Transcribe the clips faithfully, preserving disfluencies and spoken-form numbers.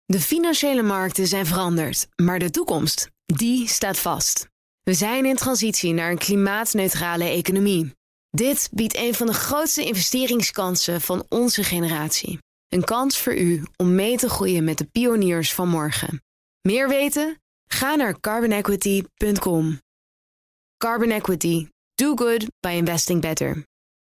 De financiële markten zijn veranderd, maar de toekomst, die staat vast. We zijn in transitie naar een klimaatneutrale economie. Dit biedt een van de grootste investeringskansen van onze generatie. Een kans voor u om mee te groeien met de pioniers van morgen. Meer weten? Ga naar carbon equity punt com. Carbon Equity. Do good by investing better.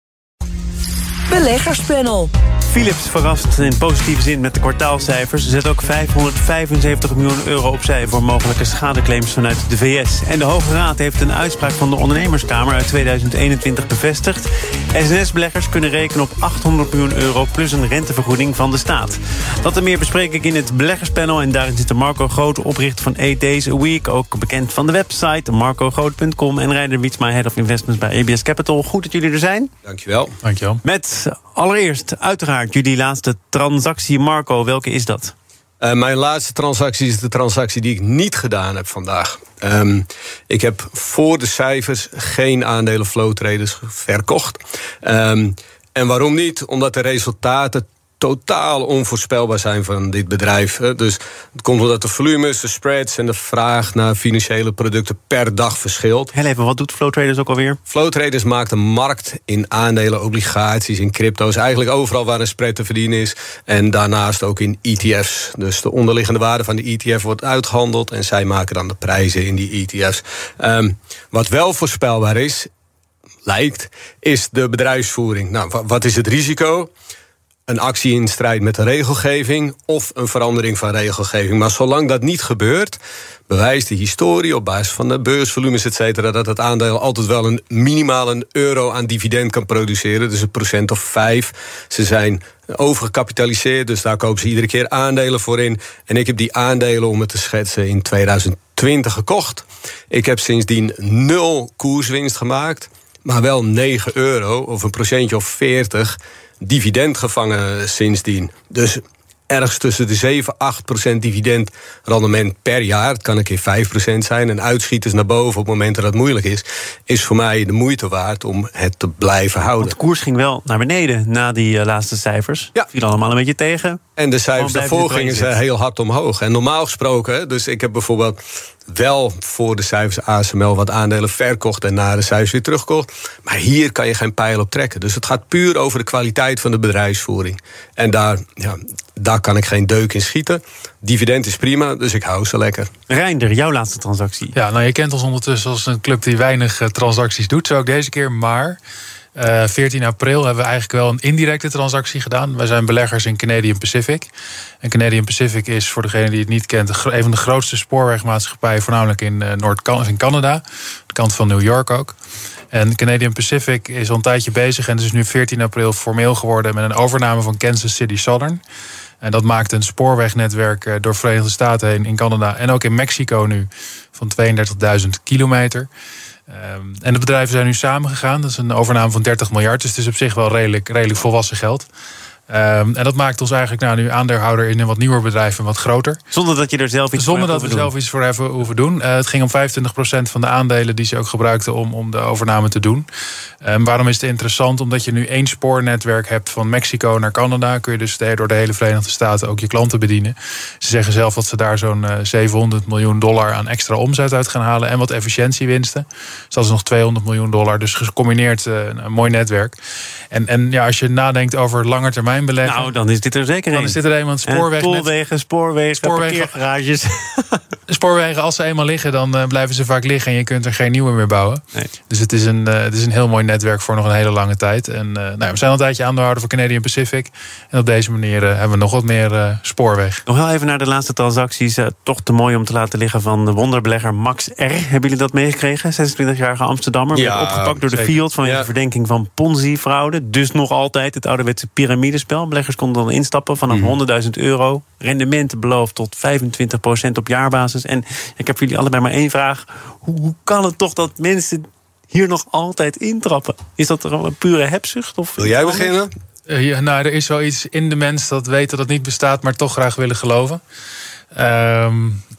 Beleggerspanel. Philips verrast in positieve zin met de kwartaalcijfers. Ze zet ook vijfhonderdvijfenzeventig miljoen euro opzij voor mogelijke schadeclaims vanuit de V S. En de Hoge Raad heeft een uitspraak van de Ondernemerskamer uit tweeduizend eenentwintig bevestigd. S N S-beleggers kunnen rekenen op achthonderd miljoen euro plus een rentevergoeding van de staat. Dat en meer bespreek ik in het beleggerspanel. En daarin zitten Marco Groot, oprichter van eight days a week. Ook bekend van de website marco groot punt com. En Reiner Wietsma, Head of Investments bij A B S Capital. Goed dat jullie er zijn. Dankjewel. Dankjewel. Met allereerst uiteraard jullie laatste transactie. Marco, welke is dat? Uh, mijn laatste transactie is de transactie die ik niet gedaan heb vandaag. Um, ik heb voor de cijfers geen aandelen flow traders verkocht. Um, en waarom niet? Omdat de resultaten totaal onvoorspelbaar zijn van dit bedrijf. Dus het komt omdat de volumes, de spreads en de vraag naar financiële producten per dag verschilt. Heel even, wat doet Flow Traders ook alweer? Flow Traders maakt een markt in aandelen, obligaties, in crypto's. Eigenlijk overal waar een spread te verdienen is. En daarnaast ook in E T F's. Dus de onderliggende waarde van de E T F wordt uitgehandeld en zij maken dan de prijzen in die E T F's. Um, wat wel voorspelbaar is, lijkt, is de bedrijfsvoering. Nou, wat is het risico? Een actie in strijd met de regelgeving of een verandering van regelgeving. Maar zolang dat niet gebeurt, bewijst de historie op basis van de beursvolumes, et cetera, dat het aandeel altijd wel een minimaal een euro aan dividend kan produceren. Dus een procent of vijf. Ze zijn overgekapitaliseerd, dus daar kopen ze iedere keer aandelen voor in. En ik heb die aandelen, om het te schetsen, in tweeduizend twintig gekocht. Ik heb sindsdien nul koerswinst gemaakt, maar wel negen euro of een procentje of veertig dividend gevangen sindsdien. Dus ergens tussen de zeven en acht procent dividendrendement per jaar. Het kan een keer vijf procent zijn. En uitschieters naar boven op het moment dat het moeilijk is, is voor mij de moeite waard om het te blijven houden. Want de koers ging wel naar beneden na die uh, laatste cijfers. Ja. Viel allemaal een beetje tegen. En de cijfers daarvoor gingen ze heel hard omhoog. En normaal gesproken, dus ik heb bijvoorbeeld wel voor de cijfers A S M L wat aandelen verkocht en na de cijfers weer terugkocht. Maar hier kan je geen pijl op trekken. Dus het gaat puur over de kwaliteit van de bedrijfsvoering. En daar, ja, daar kan ik geen deuk in schieten. Dividend is prima, dus ik hou ze lekker. Reinder, jouw laatste transactie. Ja, nou, je kent ons ondertussen als een club die weinig uh, transacties doet. Zo ook deze keer, maar Uh, veertien april hebben we eigenlijk wel een indirecte transactie gedaan. Wij zijn beleggers in Canadian Pacific. En Canadian Pacific is, voor degene die het niet kent, een van de grootste spoorwegmaatschappijen, voornamelijk in uh, Noord-Canada, in Canada, de kant van New York ook. En Canadian Pacific is al een tijdje bezig en het is nu veertien april formeel geworden met een overname van Kansas City Southern. En dat maakt een spoorwegnetwerk door de Verenigde Staten heen in Canada en ook in Mexico nu van tweeëndertigduizend kilometer. Um, en de bedrijven zijn nu samengegaan. Dat is een overname van dertig miljard. Dus het is op zich wel redelijk, redelijk volwassen geld. Um, en dat maakt ons eigenlijk nou, nu aandeelhouder in een wat nieuwer bedrijf en wat groter. Zonder dat je er zelf iets Zonder voor dat we zelf iets voor hebben hoeven doen. Uh, het ging om vijfentwintig procent van de aandelen die ze ook gebruikten om, om de overname te doen. Um, waarom is het interessant? Omdat je nu één spoornetwerk hebt van Mexico naar Canada. Kun je dus door de hele Verenigde Staten ook je klanten bedienen. Ze zeggen zelf dat ze daar zo'n uh, zevenhonderd miljoen dollar aan extra omzet uit gaan halen. En wat efficiëntiewinsten. Dus dat is nog tweehonderd miljoen dollar. Dus gecombineerd uh, een mooi netwerk. En, en ja, als je nadenkt over langetermijn beleggen. Nou, dan is dit er zeker Dan een. is dit er eenmaal een spoorweg. Spoorwegen, spoorwegen, Spoorwegen. parkeergarages. Spoorwegen, als ze eenmaal liggen, dan uh, blijven ze vaak liggen en je kunt er geen nieuwe meer bouwen. Nee. Dus het is, een, uh, het is een heel mooi netwerk voor nog een hele lange tijd. En uh, nou, we zijn al een tijdje aandeelhouder van Canadian Pacific. En op deze manier uh, hebben we nog wat meer uh, spoorweg. Nog wel even naar de laatste transacties. Uh, toch te mooi om te laten liggen van de wonderbelegger Max R. Hebben jullie dat meegekregen? zesentwintigjarige Amsterdammer. Ja, werd opgepakt door de zeker. Field vanwege Ja. verdenking van Ponzi-fraude. Dus nog altijd het ouderwetse piramidespel. Beleggers konden dan instappen vanaf Mm-hmm. honderdduizend euro. Rendement beloofd tot vijfentwintig procent op jaarbasis. En ik heb voor jullie allebei maar één vraag. Hoe, hoe kan het toch dat mensen hier nog altijd intrappen? Is dat een pure hebzucht? Of Wil jij beginnen? Uh, ja, nou, er is wel iets in de mens dat weet dat het niet bestaat, maar toch graag willen geloven. Um,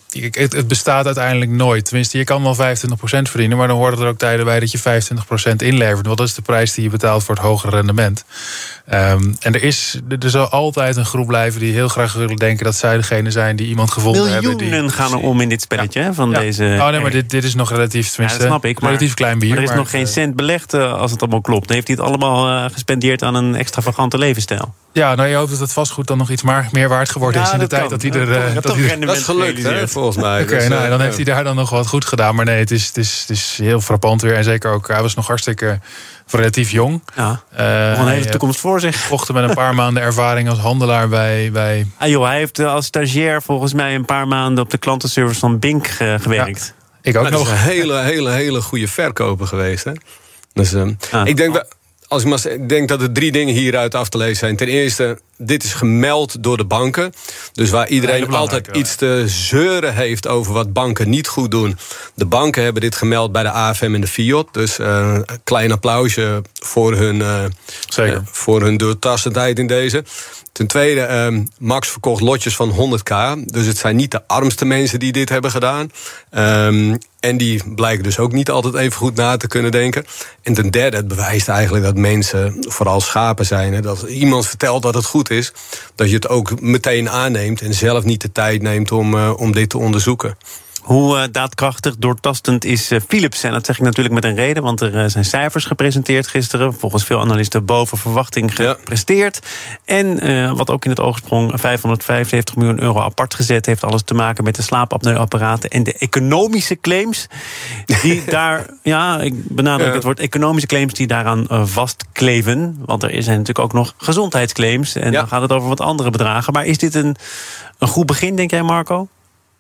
Het, het bestaat uiteindelijk nooit. Tenminste, je kan wel vijfentwintig procent verdienen, maar dan horen er ook tijden bij dat je vijfentwintig procent inlevert. Want dat is de prijs die je betaalt voor het hogere rendement. Um, en er is er zal altijd een groep blijven die heel graag willen denken dat zij degene zijn die iemand gevonden Miljoenen hebben. Miljoenen gaan er om in dit spelletje, ja. van ja. deze. Oh nee, maar dit, dit is nog relatief, tenminste, ja, dat snap ik, maar, relatief klein bier. Maar er is maar, nog geen cent belegd uh, als het allemaal klopt. Dan heeft hij het allemaal uh, gespendeerd aan een extravagante levensstijl. Ja, nou je hoopt dat het vastgoed dan nog iets maar meer waard geworden ja, is in de tijd kan. dat hij er. Uh, dat, dat, hij, dat is gelukt, hè, volgens mij. Oké, okay, dus, nou, dan heeft hij daar dan nog wat goed gedaan. Maar nee, het is, het is, het is heel frappant weer. En zeker ook, hij was nog hartstikke relatief jong. Ja, uh, een hele toekomst voor zich. Vochten met een paar maanden ervaring als handelaar bij... bij... Ah joh, hij heeft als stagiair volgens mij een paar maanden op de klantenservice van Bink uh, gewerkt. Ja, ik ook nou, nog. Dat is een hele, hele, hele goede verkoper geweest, hè? Dus uh, ah. ik denk... Als ik, maar, ik denk dat er drie dingen hieruit af te lezen zijn. Ten eerste, dit is gemeld door de banken. Dus waar iedereen altijd iets te zeuren heeft over wat banken niet goed doen. De banken hebben dit gemeld bij de A F M en de Fiat. Dus uh, een klein applausje voor hun, uh, Zeker. Uh, voor hun doortastendheid in deze. Ten tweede, uh, Max verkocht lotjes van honderd k. Dus het zijn niet de armste mensen die dit hebben gedaan. Um, en die blijken dus ook niet altijd even goed na te kunnen denken. En ten derde, het bewijst eigenlijk dat mensen vooral schapen zijn. Hè? Dat iemand vertelt dat het goed is, dat je het ook meteen aanneemt en zelf niet de tijd neemt om, uh, om dit te onderzoeken. Hoe uh, daadkrachtig, doortastend is uh, Philips? En dat zeg ik natuurlijk met een reden, want er uh, zijn cijfers gepresenteerd gisteren. Volgens veel analisten boven verwachting gepresteerd. Ja. En uh, wat ook in het oog sprong, vijfhonderdvijfenzeventig miljoen euro apart gezet. Heeft alles te maken met de slaapapneuapparaten en de economische claims. Die daar, ja, ik benadruk ja. het woord economische claims die daaraan uh, vastkleven. Want er zijn natuurlijk ook nog gezondheidsclaims. En ja. dan gaat het over wat andere bedragen. Maar is dit een, een goed begin, denk jij, Marco?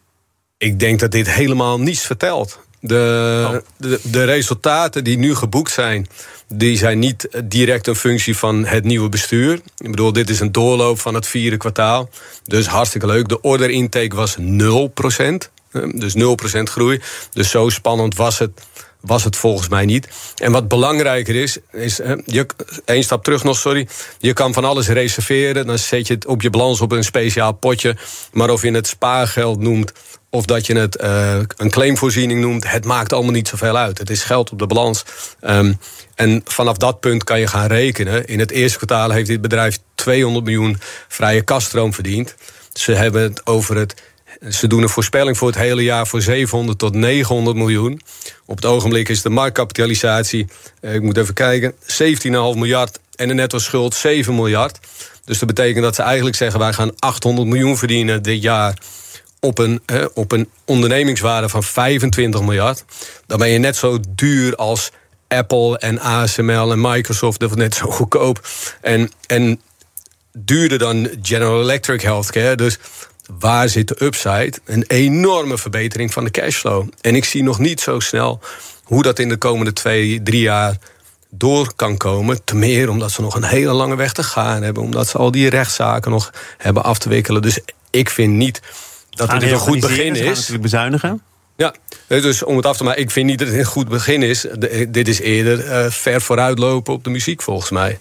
Ik denk dat dit helemaal niets vertelt. De, oh. de, de resultaten die nu geboekt zijn, die zijn niet direct een functie van het nieuwe bestuur. Ik bedoel, dit is een doorloop van het vierde kwartaal. Dus hartstikke leuk. De order intake was nul procent. Dus nul procent groei. Dus zo spannend was het, was het volgens mij niet. En wat belangrijker is, is je, één stap terug nog, sorry. Je kan van alles reserveren. Dan zet je het op je balans op een speciaal potje. Maar of je het spaargeld noemt, of dat je het uh, een claimvoorziening noemt, het maakt allemaal niet zoveel uit. Het is geld op de balans. Um, en vanaf dat punt kan je gaan rekenen. In het eerste kwartaal heeft dit bedrijf tweehonderd miljoen vrije kasstroom verdiend. Ze hebben het over het. Ze doen een voorspelling voor het hele jaar voor zevenhonderd tot negenhonderd miljoen. Op het ogenblik is de marktkapitalisatie, uh, ik moet even kijken, zeventien komma vijf miljard en de netto schuld zeven miljard. Dus dat betekent dat ze eigenlijk zeggen, wij gaan achthonderd miljoen verdienen dit jaar op een, eh, op een ondernemingswaarde van vijfentwintig miljard. Dan ben je net zo duur als Apple en A S M L en Microsoft, dat was net zo goedkoop. En, en duurder dan General Electric Healthcare. Dus waar zit de upside? Een enorme verbetering van de cashflow. En ik zie nog niet zo snel hoe dat in de komende twee, drie jaar door kan komen. Te meer omdat ze nog een hele lange weg te gaan hebben. Omdat ze al die rechtszaken nog hebben af te wikkelen. Dus ik vind niet dat het een goed begin is. Ze gaan natuurlijk bezuinigen. Ja, dus om het af te maken, ik vind niet dat het een goed begin is. Dit is eerder uh, ver vooruitlopen op de muziek, volgens mij.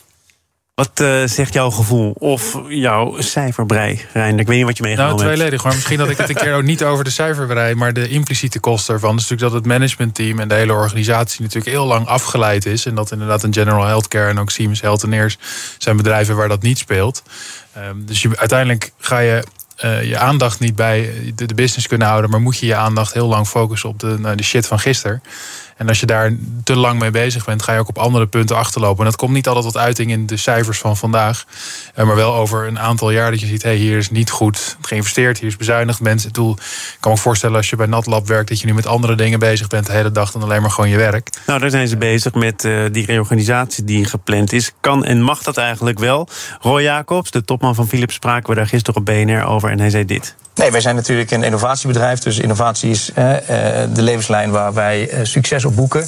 Wat uh, zegt jouw gevoel of jouw cijferbrei, Rein? Ik weet niet wat je meegenomen nou, tweeledig, maar misschien dat ik het een keer ook niet over de cijferbrei, maar de impliciete kosten ervan. Dus natuurlijk dat het managementteam en de hele organisatie natuurlijk heel lang afgeleid is. En dat inderdaad een General Healthcare en ook Siemens Healthineers zijn bedrijven waar dat niet speelt. Um, dus je, uiteindelijk ga je Uh, je aandacht niet bij de, de business kunnen houden, maar moet je je aandacht heel lang focussen op de, nou, de shit van gisteren. En als je daar te lang mee bezig bent, ga je ook op andere punten achterlopen. En dat komt niet altijd tot uiting in de cijfers van vandaag. Uh, maar wel over een aantal jaar dat je ziet, hey, hier is niet goed geïnvesteerd, hier is bezuinigd. Mensen, doel, ik kan me voorstellen als je bij NatLab werkt, dat je nu met andere dingen bezig bent de hele dag dan alleen maar gewoon je werk. Nou, daar zijn ze bezig met uh, die reorganisatie die gepland is. Kan en mag dat eigenlijk wel? Roy Jacobs, de topman van Philips, spraken we daar gisteren op B N R over en hij zei dit. Nee, wij zijn natuurlijk een innovatiebedrijf. Dus innovatie is uh, de levenslijn waar wij uh, succes op boeken. Ja.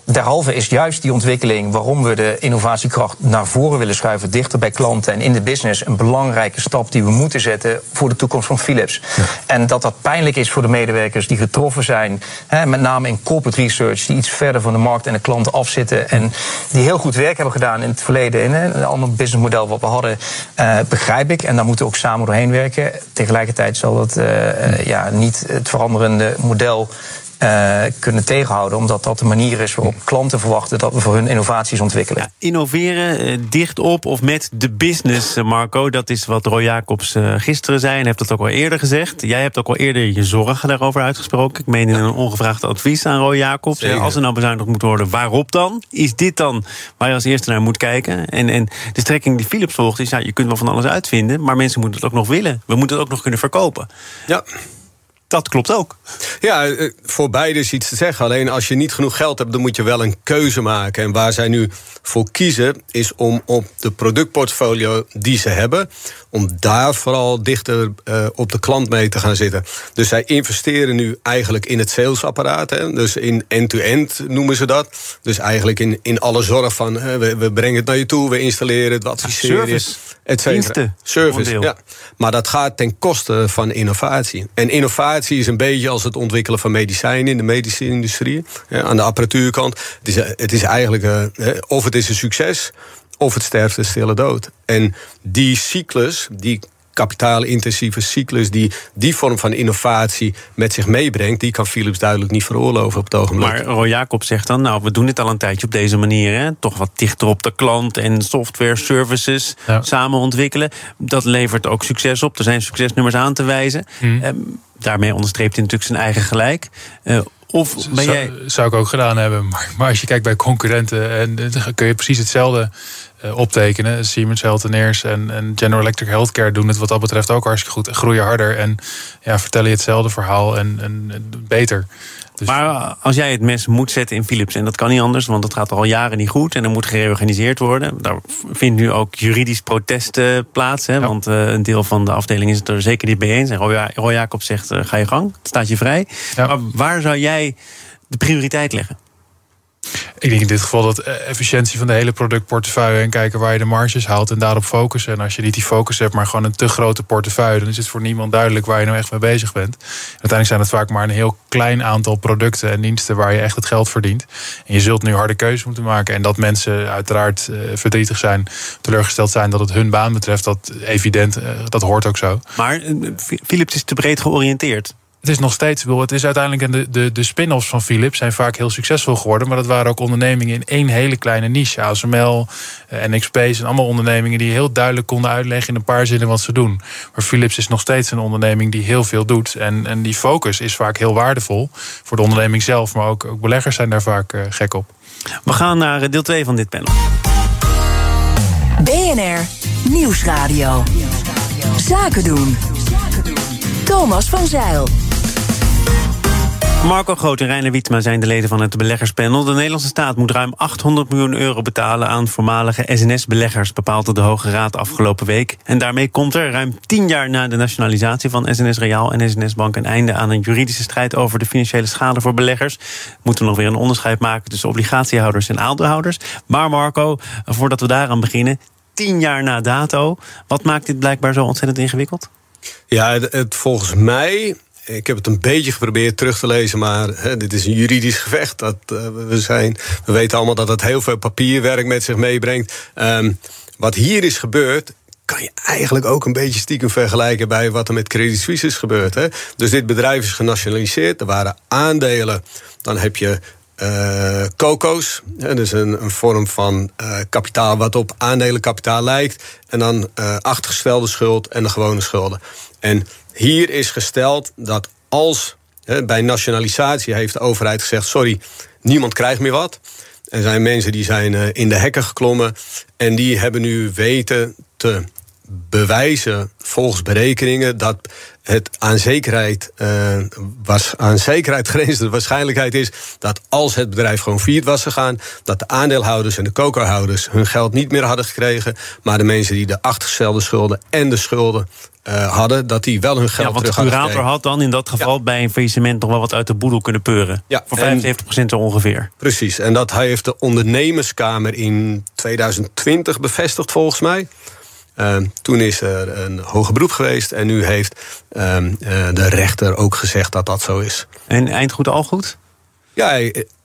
derhalve is juist die ontwikkeling waarom we de innovatiekracht naar voren willen schuiven, dichter bij klanten en in de business, een belangrijke stap die we moeten zetten voor de toekomst van Philips. Ja. En dat dat pijnlijk is voor de medewerkers die getroffen zijn, hè, met name in corporate research, die iets verder van de markt en de klanten afzitten en die heel goed werk hebben gedaan in het verleden, in een ander businessmodel wat we hadden, uh, begrijp ik. En daar moeten we ook samen doorheen werken. Tegelijkertijd zal dat uh, uh, ja, niet het veranderende model Uh, kunnen tegenhouden, omdat dat de manier is waarop klanten verwachten dat we voor hun innovaties ontwikkelen. Ja, innoveren, uh, dicht op of met de business, uh, Marco. Dat is wat Roy Jacobs uh, gisteren zei en heeft dat ook al eerder gezegd. Jij hebt ook al eerder je zorgen daarover uitgesproken. Ik meen in een ongevraagd advies aan Roy Jacobs. Uh, als er nou bezuinigd moet worden, waarop dan? Is dit dan waar je als eerste naar moet kijken? En, en de strekking die Philips volgt is, ja, je kunt wel van alles uitvinden, maar mensen moeten het ook nog willen. We moeten het ook nog kunnen verkopen. Ja. Dat klopt ook. Ja, voor beide is iets te zeggen. Alleen als je niet genoeg geld hebt, dan moet je wel een keuze maken. En waar zij nu voor kiezen, is om op de productportfolio die ze hebben, om daar vooral dichter uh, op de klant mee te gaan zitten. Dus zij investeren nu eigenlijk in het salesapparaat. Hè? Dus in end-to-end noemen ze dat. Dus eigenlijk in, in alle zorg van, uh, we, we brengen het naar je toe, we installeren het, we adviseren. Service. Et cetera. Service, ja. Maar dat gaat ten koste van innovatie. En innovatie is een beetje als het ontwikkelen van medicijnen in de medische industrie. Ja, aan de apparatuurkant. Het is, het is eigenlijk, uh, of het is een succes, of het sterft een stille dood. En die cyclus, die kapitaalintensieve cyclus die die vorm van innovatie met zich meebrengt, die kan Philips duidelijk niet veroorloven op het ogenblik. Maar Roy Jacobs zegt dan, nou, we doen dit al een tijdje op deze manier, hè? Toch wat dichter op de klant en software, services ja. samen ontwikkelen. Dat levert ook succes op. Er zijn succesnummers aan te wijzen. Hmm. Eh, daarmee onderstreept hij natuurlijk zijn eigen gelijk. Uh, Of ben jij... zou, zou ik ook gedaan hebben. Maar, maar als je kijkt bij concurrenten, en, dan kun je precies hetzelfde uh, optekenen. Siemens Healthineers en, en General Electric Healthcare doen het wat dat betreft ook hartstikke goed. Groeien harder en ja, vertellen je hetzelfde verhaal en, en, en beter. Dus... Maar als jij het mes moet zetten in Philips, en dat kan niet anders, want dat gaat al jaren niet goed en er moet gereorganiseerd worden. Daar vindt nu ook juridisch protest uh, plaats, hè, ja. want uh, een deel van de afdeling is het er zeker niet mee eens. En Roy, Roy Jacobs zegt, uh, ga je gang, het staat je vrij. Ja. Maar waar zou jij de prioriteit leggen? Ik denk in dit geval dat efficiëntie van de hele productportefeuille en kijken waar je de marges haalt en daarop focussen. En als je niet die focus hebt, maar gewoon een te grote portefeuille, dan is het voor niemand duidelijk waar je nou echt mee bezig bent. En uiteindelijk zijn het vaak maar een heel klein aantal producten en diensten waar je echt het geld verdient. En je zult nu harde keuzes moeten maken. En dat mensen uiteraard uh, verdrietig zijn, teleurgesteld zijn dat het hun baan betreft, dat evident, uh, dat hoort ook zo. Maar uh, Philips is te breed georiënteerd. Het is nog steeds, het is uiteindelijk de, de, de spin-offs van Philips zijn vaak heel succesvol geworden, maar dat waren ook ondernemingen in één hele kleine niche. A S M L, N X P zijn allemaal ondernemingen die heel duidelijk konden uitleggen in een paar zinnen wat ze doen. Maar Philips is nog steeds een onderneming die heel veel doet. En, en die focus is vaak heel waardevol voor de onderneming zelf, maar ook, ook beleggers zijn daar vaak uh, gek op. We gaan naar deel twee van dit panel. B N R Nieuwsradio. Zaken doen. Thomas van Zijl. Marco Groot en Reiner Wiedma zijn de leden van het beleggerspanel. De Nederlandse staat moet ruim achthonderd miljoen euro betalen aan voormalige S N S-beleggers, bepaalt de Hoge Raad afgelopen week. En daarmee komt er ruim tien jaar na de nationalisatie van S N S Reaal en S N S Bank een einde aan een juridische strijd over de financiële schade voor beleggers. Moeten we nog weer een onderscheid maken tussen obligatiehouders en aandeelhouders. Maar Marco, voordat we daaraan beginnen, tien jaar na dato, wat maakt dit blijkbaar zo ontzettend ingewikkeld? Ja, het, het volgens mij, ik heb het een beetje geprobeerd terug te lezen, maar hè, dit is een juridisch gevecht. Dat, uh, we, zijn, we weten allemaal dat het heel veel papierwerk met zich meebrengt. Um, wat hier is gebeurd, kan je eigenlijk ook een beetje stiekem vergelijken bij wat er met Credit Suisse is gebeurd. Hè? Dus dit bedrijf is genationaliseerd, er waren aandelen, dan heb je Uh, coco's, hè, dus een, een vorm van uh, kapitaal wat op aandelenkapitaal lijkt. En dan uh, achtergestelde schuld en de gewone schulden. En hier is gesteld dat als hè, bij nationalisatie heeft de overheid gezegd, sorry, niemand krijgt meer wat. Er zijn mensen die zijn uh, in de hekken geklommen en die hebben nu weten te bewijzen volgens berekeningen dat het aan zekerheid, uh, was, aan zekerheid grenzende waarschijnlijkheid is dat als het bedrijf gewoon failliet was gegaan, dat de aandeelhouders en de coca-houders hun geld niet meer hadden gekregen, maar de mensen die de achtergestelde schulden en de schulden uh, hadden, dat die wel hun geld ja, terug hadden. hadden. Want de curator had dan in dat geval ja. bij een faillissement nog wel wat uit de boedel kunnen peuren. Ja, voor vijfenzeventig procent zo ongeveer. Precies, en dat heeft de ondernemerskamer in tweeduizend twintig bevestigd volgens mij. Uh, toen is er een hoger beroep geweest en nu heeft uh, uh, de rechter ook gezegd dat dat zo is. En eind goed al goed? Ja,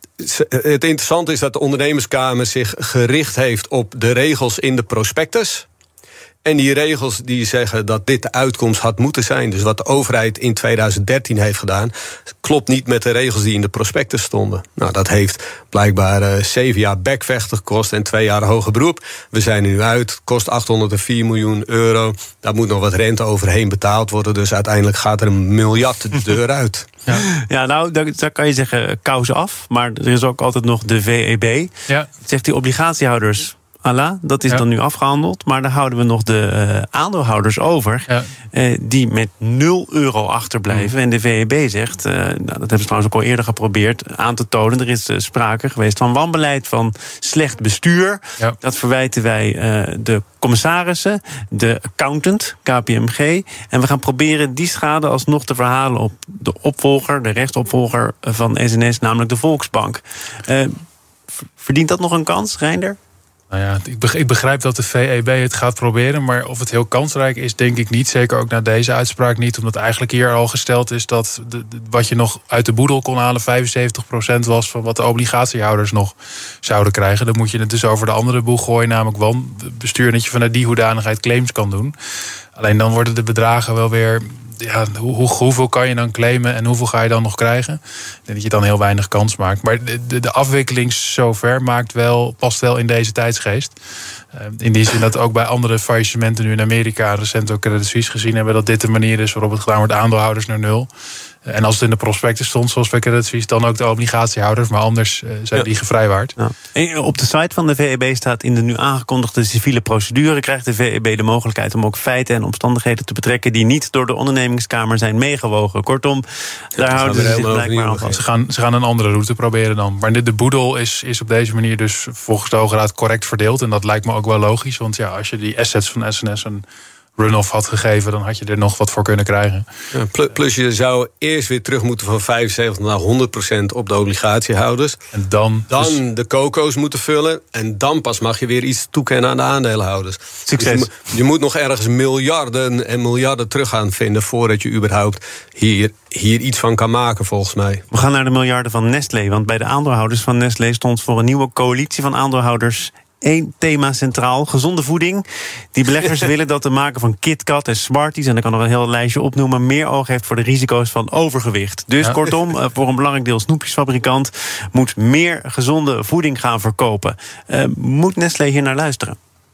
het interessante is dat de ondernemerskamer zich gericht heeft op de regels in de prospectus. En die regels die zeggen dat dit de uitkomst had moeten zijn. Dus wat de overheid in tweeduizend dertien heeft gedaan, klopt niet met de regels die in de prospectus stonden. Nou, dat heeft blijkbaar uh, zeven jaar bekvechten gekost en twee jaar hoger beroep. We zijn er nu uit. Het kost achthonderdvier miljoen euro. Daar moet nog wat rente overheen betaald worden. Dus uiteindelijk gaat er een miljard de deur uit. Ja, ja nou, daar, daar kan je zeggen kous af. Maar er is ook altijd nog de V E B. Ja. Zegt die obligatiehouders, Allah, dat is ja. dan nu afgehandeld. Maar dan houden we nog de uh, aandeelhouders over. Ja. Uh, die met nul euro achterblijven. Mm. En de V E B zegt, uh, nou, dat hebben ze trouwens ook al eerder geprobeerd aan te tonen. Er is uh, sprake geweest van wanbeleid, van slecht bestuur. Ja. Dat verwijten wij uh, de commissarissen, de accountant, K P M G. En we gaan proberen die schade alsnog te verhalen op de opvolger, de rechtsopvolger van S N S, namelijk de Volksbank. Uh, verdient dat nog een kans, Reinder? Nou ja, ik begrijp dat de V E B het gaat proberen, maar of het heel kansrijk is, denk ik niet. Zeker ook na deze uitspraak niet, omdat eigenlijk hier al gesteld is dat de, de, wat je nog uit de boedel kon halen vijfenzeventig procent was van wat de obligatiehouders nog zouden krijgen. Dan moet je het dus over de andere boeg gooien, namelijk wanbestuur, dat je vanuit die hoedanigheid claims kan doen. Alleen dan worden de bedragen wel weer, ja, hoe, hoe, hoeveel kan je dan claimen en hoeveel ga je dan nog krijgen? Ik denk dat je dan heel weinig kans maakt. Maar de, de, de afwikkeling zover maakt wel, past wel in deze tijdsgeest. Uh, in die zin dat ook bij andere faillissementen nu in Amerika, recent ook Credit Suisse gezien hebben, dat dit de manier is waarop het gedaan wordt, aandeelhouders naar nul. En als het in de prospectus stond, zoals bij Credit Suisse, dan ook de obligatiehouders, maar anders uh, zijn ja. die gevrijwaard. Ja. En op de site van de V E B staat, in de nu aangekondigde civiele procedure krijgt de V E B de mogelijkheid om ook feiten en omstandigheden te betrekken die niet door de ondernemingskamer zijn meegewogen. Kortom, daar ja, houden ze zich blijkbaar aan vast. Ze gaan, ze gaan een andere route proberen dan. Maar de, de boedel is, is op deze manier dus volgens de Hoge Raad correct verdeeld. En dat lijkt me ook wel logisch, want ja, als je die assets van S N S een run-off had gegeven, dan had je er nog wat voor kunnen krijgen. Ja, plus je zou eerst weer terug moeten van vijfenzeventig naar honderd procent op de obligatiehouders. En dan, dan dus de coco's moeten vullen. En dan pas mag je weer iets toekennen aan de aandeelhouders. Succes. Dus je, je moet nog ergens miljarden en miljarden terug gaan vinden voordat je überhaupt hier, hier iets van kan maken, volgens mij. We gaan naar de miljarden van Nestlé. Want bij de aandeelhouders van Nestlé stond voor een nieuwe coalitie van aandeelhouders Eén thema centraal, gezonde voeding. Die beleggers willen dat de maker van KitKat en Smarties, en ik kan nog een heel lijstje opnoemen, meer oog heeft voor de risico's van overgewicht. Dus ja. kortom, voor een belangrijk deel snoepjesfabrikant moet meer gezonde voeding gaan verkopen. Uh, moet Nestlé hier naar luisteren?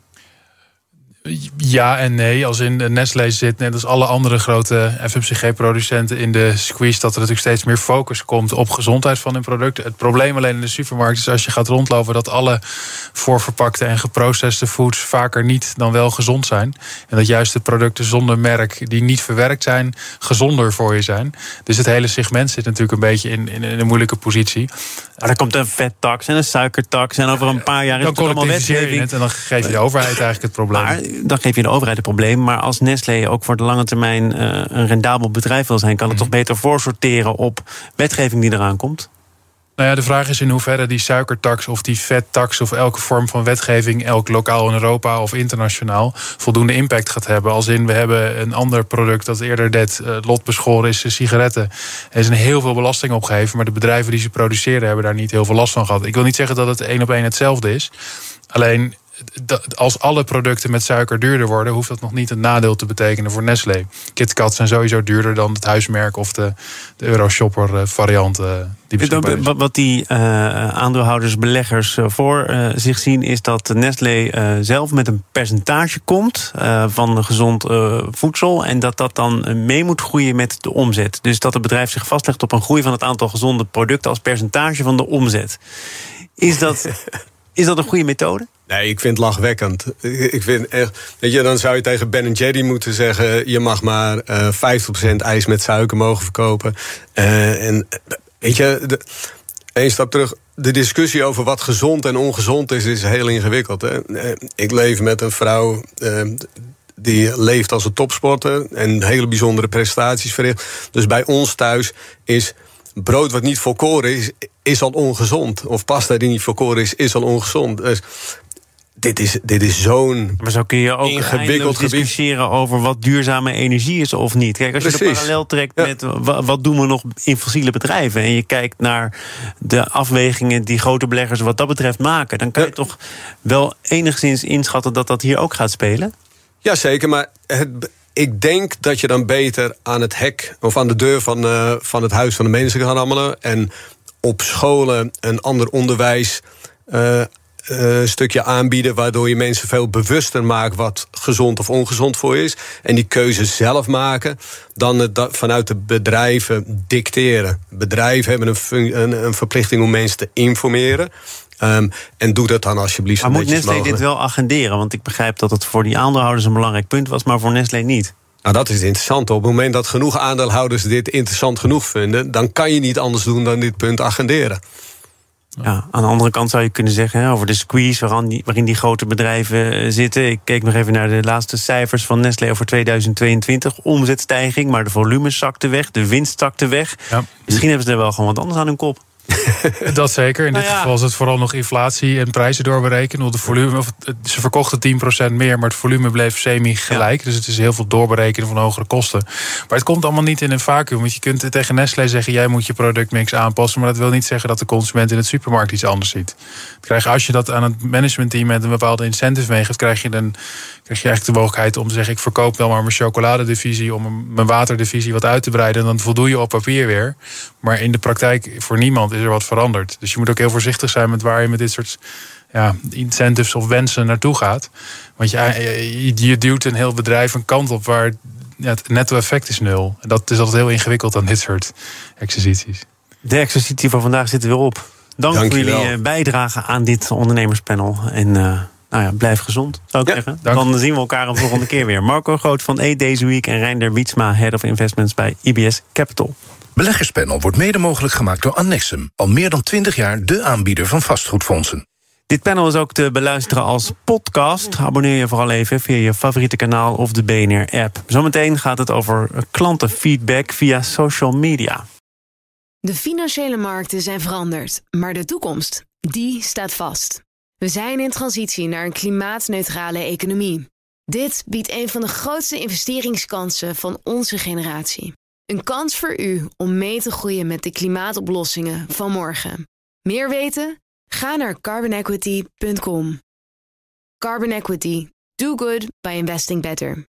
Ja en nee. Als in Nestlé zit, net als alle andere grote F M C G-producenten, in de squeeze dat er natuurlijk steeds meer focus komt op gezondheid van hun producten. Het probleem alleen in de supermarkt is als je gaat rondlopen dat alle voorverpakte en geprocessede foods vaker niet dan wel gezond zijn. En dat juist de producten zonder merk, die niet verwerkt zijn, gezonder voor je zijn. Dus het hele segment zit natuurlijk een beetje in, in, in een moeilijke positie. Maar er komt een vettax en een suikertax en over een paar jaar is het allemaal wetgeving. Het en dan geef je de overheid eigenlijk het probleem. Maar dan geef je de overheid het probleem. Maar als Nestlé ook voor de lange termijn uh, een rendabel bedrijf wil zijn, kan het mm. toch beter voorsorteren op wetgeving die eraan komt? Nou ja, de vraag is in hoeverre die suikertax of die vettax of elke vorm van wetgeving, elk lokaal in Europa of internationaal, voldoende impact gaat hebben. Als in, we hebben een ander product dat eerder net uh, lotbeschoren is, sigaretten. Er is een heel veel belasting opgeheven, maar de bedrijven die ze produceren hebben daar niet heel veel last van gehad. Ik wil niet zeggen dat het één op één hetzelfde is. Alleen, als alle producten met suiker duurder worden, hoeft dat nog niet een nadeel te betekenen voor Nestlé. KitKat zijn sowieso duurder dan het huismerk of de, de Euroshopper variant. Uh, die Wat die uh, aandeelhouders, beleggers uh, voor uh, zich zien, is dat Nestlé uh, zelf met een percentage komt uh, van gezond uh, voedsel. En dat dat dan mee moet groeien met de omzet. Dus dat het bedrijf zich vastlegt op een groei van het aantal gezonde producten als percentage van de omzet. Is dat, is dat een goede methode? Nee, ik vind het lachwekkend. Ik vind echt, weet je, dan zou je tegen Ben en Jerry moeten zeggen, je mag maar uh, vijftig procent ijs met suiker mogen verkopen. Uh, en weet je, de, één stap terug. De discussie over wat gezond en ongezond is, is heel ingewikkeld. Hè? Ik leef met een vrouw, uh, die leeft als een topsporter en hele bijzondere prestaties verricht. Dus bij ons thuis is brood wat niet volkoren is, is al ongezond. Of pasta die niet volkoren is, is al ongezond. Dus dit is, dit is zo'n Maar zo kun je ook ingewikkeld gebied discussiëren over wat duurzame energie is of niet. Kijk, als je Precies. de parallel trekt Ja. met wat doen we nog in fossiele bedrijven en je kijkt naar de afwegingen die grote beleggers wat dat betreft maken, dan kan je Ja. toch wel enigszins inschatten dat dat hier ook gaat spelen? Jazeker, maar het, ik denk dat je dan beter aan het hek of aan de deur van, uh, van het huis van de mensen kan rammelen. En op scholen een ander onderwijs uh, uh, stukje aanbieden, waardoor je mensen veel bewuster maakt wat gezond of ongezond voor je is. En die keuze zelf maken, dan het da- vanuit de bedrijven dicteren. Bedrijven hebben een, fun- een, een verplichting om mensen te informeren. Um, en doe dat dan alsjeblieft Maar zo moet netjes Nestlé mogelijk. dit wel agenderen? Want ik begrijp dat het voor die aandeelhouders een belangrijk punt was, maar voor Nestlé niet. Nou, dat is interessant. Op het moment dat genoeg aandeelhouders dit interessant genoeg vinden, dan kan je niet anders doen dan dit punt agenderen. Ja, aan de andere kant zou je kunnen zeggen hè, over de squeeze waarin die, waarin die grote bedrijven uh, zitten. Ik keek nog even naar de laatste cijfers van Nestlé over tweeduizend tweeëntwintig. Omzetstijging, maar de volumes zakten weg, de winst zakte weg. Ja. Misschien hebben ze er wel gewoon wat anders aan hun kop. Dat zeker. In Nou dit ja. geval is het vooral nog inflatie en prijzen doorberekenen. De volume, of het- ze verkochten tien procent meer, maar het volume bleef semi-gelijk. Dus het is heel veel doorberekenen van hogere kosten. Maar het komt allemaal niet in een vacuüm. Want je kunt tegen Nestlé zeggen, jij moet je productmix aanpassen. Maar dat wil niet zeggen dat de consument in het supermarkt iets anders ziet. Krijg, als je dat aan het managementteam met een bepaalde incentive meegeeft, krijg je, dan, krijg je eigenlijk de mogelijkheid om te zeggen, ik verkoop wel maar mijn chocoladedivisie om mijn waterdivisie wat uit te breiden. En dan voldoe je op papier weer. Maar in de praktijk voor niemand is er wat veranderd. Dus je moet ook heel voorzichtig zijn met waar je met dit soort ja, incentives of wensen naartoe gaat. Want je, je, je duwt een heel bedrijf een kant op waar ja, het netto-effect is nul. En dat is altijd heel ingewikkeld aan dit soort exercities. De exercitie van vandaag zit er weer op. Dank, Dank voor je jullie wel. uh, bijdrage aan dit ondernemerspanel. En uh, nou ja, blijf gezond, zou ik Ja, zeggen. dank. Dan zien we elkaar een volgende keer weer. Marco Groot van Eat Deze Week en Reinder Wietsma, Head of Investments bij I B S Capital. Beleggerspanel wordt mede mogelijk gemaakt door Annexum. Al meer dan twintig jaar de aanbieder van vastgoedfondsen. Dit panel is ook te beluisteren als podcast. Abonneer je vooral even via je favoriete kanaal of de B N R-app. Zometeen gaat het over klantenfeedback via social media. De financiële markten zijn veranderd, maar de toekomst, die staat vast. We zijn in transitie naar een klimaatneutrale economie. Dit biedt een van de grootste investeringskansen van onze generatie. Een kans voor u om mee te groeien met de klimaatoplossingen van morgen. Meer weten? Ga naar carbon equity punt com. Carbon Equity. Do good by investing better.